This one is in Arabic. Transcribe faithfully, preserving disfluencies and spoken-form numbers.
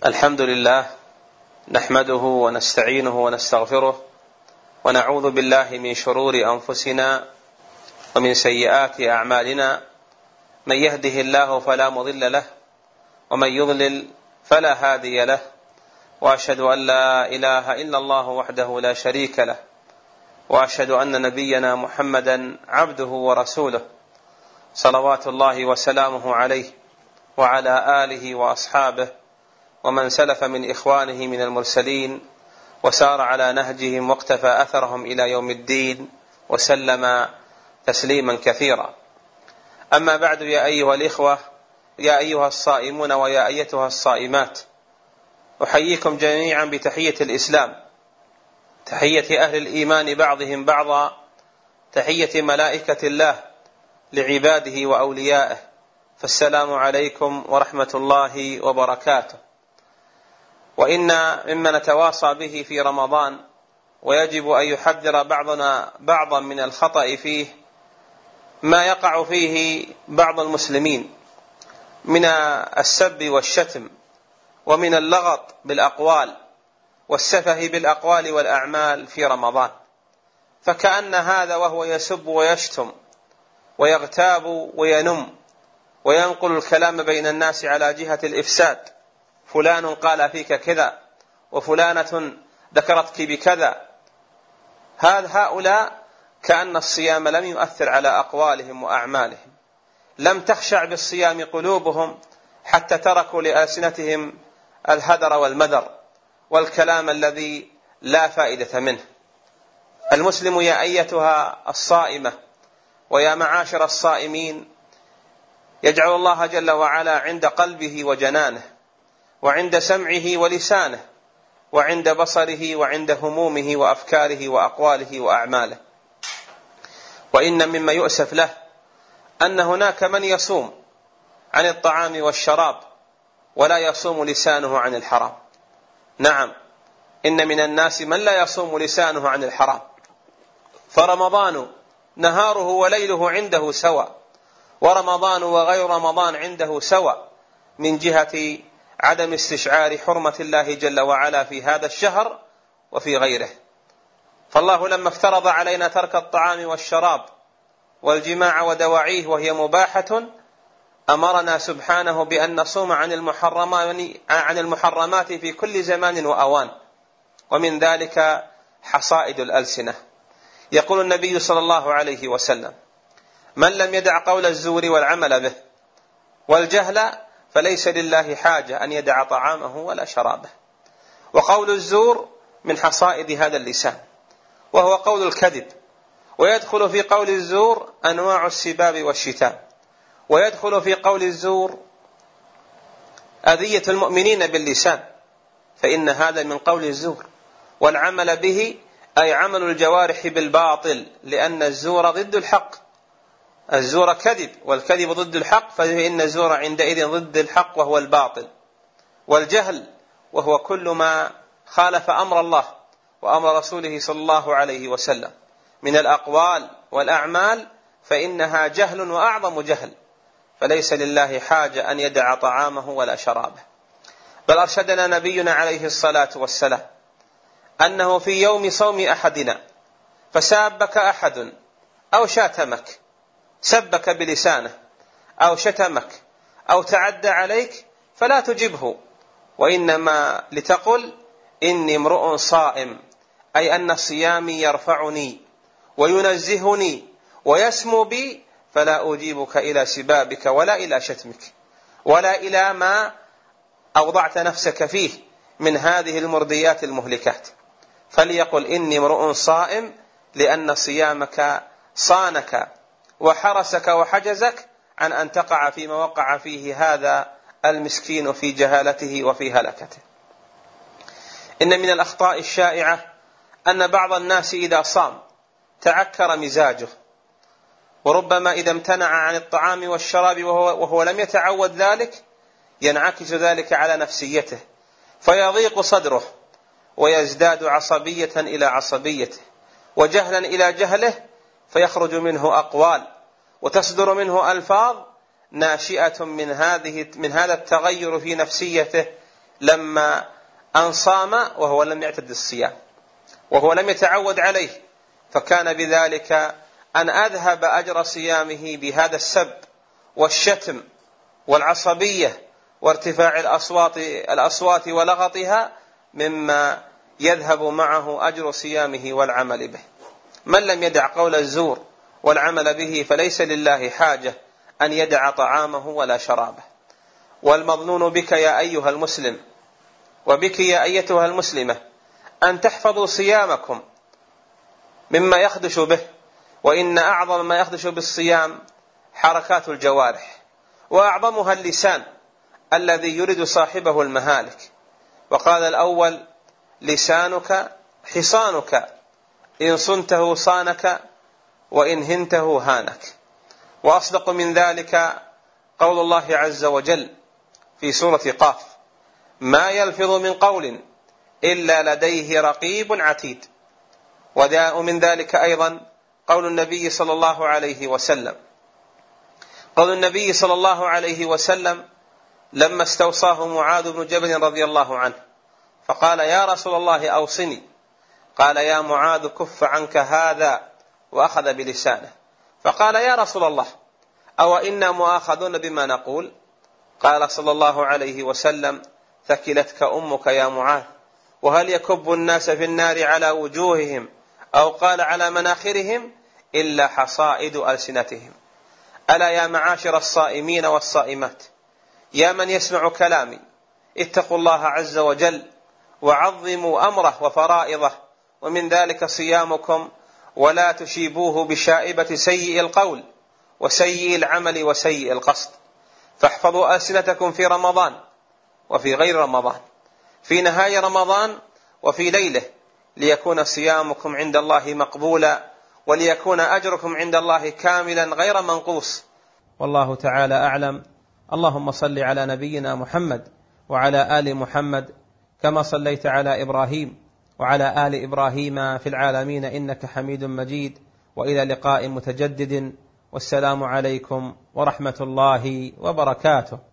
الحمد لله نحمده ونستعينه ونستغفره ونعوذ بالله من شرور أنفسنا ومن سيئات أعمالنا، من يهده الله فلا مضل له ومن يضلل فلا هادي له، وأشهد أن لا إله إلا الله وحده لا شريك له، وأشهد أن نبينا محمدا عبده ورسوله صلوات الله وسلامه عليه وعلى آله وأصحابه ومن سلف من إخوانه من المرسلين وسار على نهجهم واقتفى أثرهم إلى يوم الدين وسلم تسليما كثيرا. أما بعد، يا أيها الإخوة، يا أيها الصائمون ويا أيتها الصائمات، أحييكم جميعا بتحية الإسلام، تحية أهل الإيمان بعضهم بعضا، تحية ملائكة الله لعباده وأوليائه، فالسلام عليكم ورحمة الله وبركاته. وإن مما نتواصى به في رمضان ويجب أن يحذر بعضنا بعضا من الخطأ فيه ما يقع فيه بعض المسلمين من السب والشتم ومن اللغط بالأقوال والسفه بالأقوال والأعمال في رمضان، فكأن هذا وهو يسب ويشتم ويغتاب وينم وينقل الكلام بين الناس على جهة الإفساد، فلان قال فيك كذا وفلانة ذكرتك بكذا، هؤلاء كأن الصيام لم يؤثر على أقوالهم وأعمالهم، لم تخشع بالصيام قلوبهم حتى تركوا لألسنتهم الهدر والمدر والكلام الذي لا فائدة منه. المسلم يا أيتها الصائمة ويا معاشر الصائمين يجعل الله جل وعلا عند قلبه وجنانه، وعند سمعه ولسانه، وعند بصره، وعند همومه وأفكاره وأقواله وأعماله. وإن مما يؤسف له أن هناك من يصوم عن الطعام والشراب ولا يصوم لسانه عن الحرام. نعم، إن من الناس من لا يصوم لسانه عن الحرام، فرمضان نهاره وليله عنده سواء، ورمضان وغير رمضان عنده سواء من جهة عدم استشعار حرمة الله جل وعلا في هذا الشهر وفي غيره. فالله لما افترض علينا ترك الطعام والشراب والجماع ودواعيه وهي مباحة، أمرنا سبحانه بأن نصوم عن عن المحرمات في كل زمان وأوان، ومن ذلك حصائد الألسنة. يقول النبي صلى الله عليه وسلم: من لم يدع قول الزور والعمل به والجهل فليس لله حاجة أن يدع طعامه ولا شرابه. وقول الزور من حصائد هذا اللسان، وهو قول الكذب، ويدخل في قول الزور أنواع السباب والشتام، ويدخل في قول الزور أذية المؤمنين باللسان، فإن هذا من قول الزور. والعمل به أي عمل الجوارح بالباطل، لأن الزور ضد الحق، الزور كذب والكذب ضد الحق، فإن الزور عندئذ ضد الحق وهو الباطل. والجهل وهو كل ما خالف أمر الله وأمر رسوله صلى الله عليه وسلم من الأقوال والأعمال، فإنها جهل وأعظم جهل، فليس لله حاجة أن يدع طعامه ولا شرابه. بل أرشدنا نبينا عليه الصلاة والسلام أنه في يوم صوم أحدنا فسابك أحد أو شاتمك، سبك بلسانه أو شتمك أو تعدى عليك، فلا تجبه، وإنما لتقل: إني امرؤ صائم، أي أن صيامي يرفعني وينزهني ويسمو بي، فلا أجيبك إلى سبابك ولا إلى شتمك ولا إلى ما أوضعت نفسك فيه من هذه المرديات المهلكات. فليقل: إني امرؤ صائم، لأن صيامك صانك وحرسك وحجزك عن أن تقع فيما وقع فيه هذا المسكين في جهالته وفي هلكته. إن من الأخطاء الشائعة أن بعض الناس إذا صام تعكر مزاجه، وربما إذا امتنع عن الطعام والشراب وهو, وهو لم يتعود ذلك ينعكس ذلك على نفسيته، فيضيق صدره ويزداد عصبية إلى عصبيته وجهلا إلى جهله، فيخرج منه أقوال وتصدر منه ألفاظ ناشئة من هذه من هذا التغير في نفسيته لما أن صام وهو لم يعتد الصيام وهو لم يتعود عليه، فكان بذلك أن أذهب أجر صيامه بهذا السب والشتم والعصبية وارتفاع الأصوات, الأصوات ولغطها مما يذهب معه أجر صيامه والعمل به. من لم يدع قول الزور والعمل به فليس لله حاجة أن يدع طعامه ولا شرابه. والمظنون بك يا أيها المسلم وبك يا أيتها المسلمة أن تحفظوا صيامكم مما يخدش به، وإن أعظم ما يخدش بالصيام حركات الجوارح، وأعظمها اللسان الذي يرد صاحبه المهالك. وقال الأول: لسانك حصانك، إن صنته صانك وإن هنته هانك. وأصدق من ذلك قول الله عز وجل في سورة قاف: ما يلفظ من قول إلا لديه رقيب عتيد. ومن ذلك أيضا قول النبي صلى الله عليه وسلم قول النبي صلى الله عليه وسلم لما استوصاه معاذ بن جبل رضي الله عنه فقال: يا رسول الله أوصني. قال: يا معاذ كف عنك هذا، وأخذ بلسانه. فقال: يا رسول الله أو إنا مؤاخذون بما نقول؟ قال صلى الله عليه وسلم: ثكلتك أمك يا معاذ، وهل يكب الناس في النار على وجوههم أو قال على مناخرهم إلا حصائد ألسنتهم. ألا يا معاشر الصائمين والصائمات، يا من يسمع كلامي، اتقوا الله عز وجل وعظموا أمره وفرائضه، ومن ذلك صيامكم، ولا تشيبوه بشائبة سيء القول وسيء العمل وسيء القصد. فاحفظوا ألسنتكم في رمضان وفي غير رمضان، في نهاية رمضان وفي ليله، ليكون صيامكم عند الله مقبولا، وليكون أجركم عند الله كاملا غير منقوص. والله تعالى أعلم. اللهم صل على نبينا محمد وعلى آل محمد كما صليت على إبراهيم وعلى آل إبراهيم في العالمين إنك حميد مجيد. وإلى لقاء متجدد، والسلام عليكم ورحمة الله وبركاته.